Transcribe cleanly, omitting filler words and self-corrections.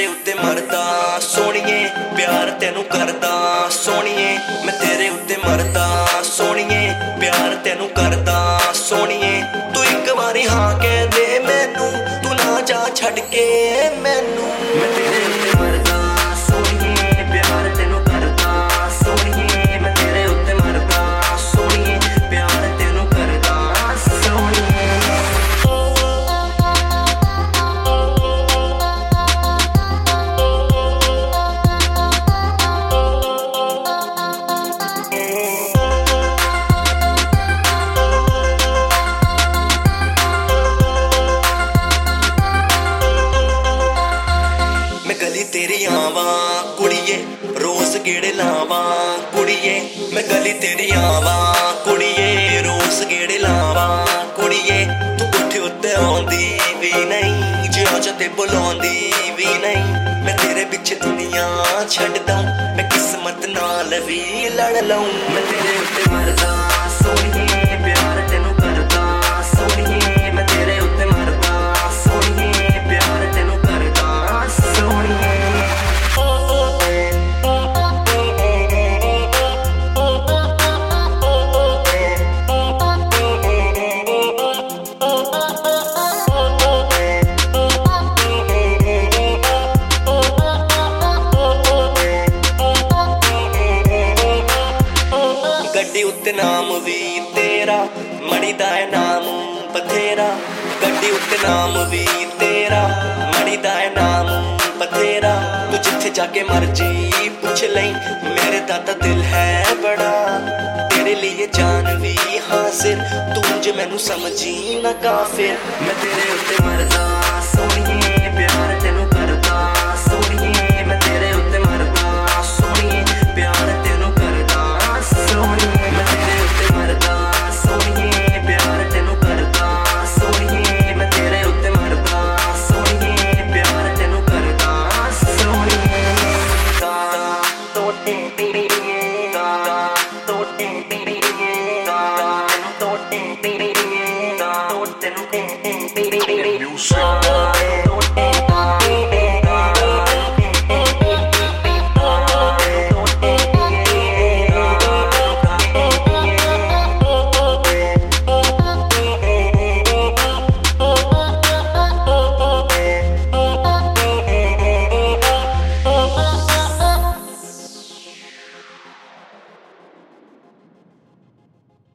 तेरे उत्ते मरदा सोहणिए प्यार तेनू करदा सोहणिए मैं तेरे उत्ते मरदा सोहणिए प्यार तेनू करदा सोहणिए तू एक बारी हाँ कह दे मैनू तू ना जा छड़ के मैनू मैं तेरे उत्ते मरदा सोहणिए प्यार तेनू करदा सोहणिए मैं तेरे उत्ते मरदा सोहणिए प्यार तेनू करदा सोहणिए तेरी आवा कुड़िए रोज गेड़े लावा कुड़िए मैं गली तेरी आवा कुड़िए रोज गेड़े लावा कुड़िए तू कोठे उत्ते आउंदी भी नहीं जे आजा ते बुलाउंदी भी नहीं मैं तेरे पिछे दुनिया छड्ड दूं मैं किस्मत नाल भी लड़ लऊं मैं तेरे उत्ते मरदा सोहणिए प्यार तेनू करदा सोहणिए मैं तेरे उत्ते मरदा सोहणिए प्यार तेनू करदा सोहणिए गड्डी उत्ते नाम भी तेरा मड़ी दा है नाम बथेरा गड्डी उत्ते नाम भी तेरा मड़ी दा है नाम बथेरा तू जिथे जाके मर्जी पूछ लई मेरे दादा दिल है बड़ा तेरे लिए जान भी हासिल तू जे मैनू समझी ना काफिर मैं तेरे उत्ते मरदा सोहणिए प्यार तेनू करदा सोहणिए मैं तेरे उत्ते मरदा सोहणिए प्यार तेनू करदा सोहणिए मैं तेरे उत्ते मरदा सोहणिए प्यार तेनू करदा सोहणिए मैं तेरे उत्ते मरदा सोहणिए प्यार तेनू करदा सोहणिए गा तोटे तेरे गा तोटे तेरे गा तोटे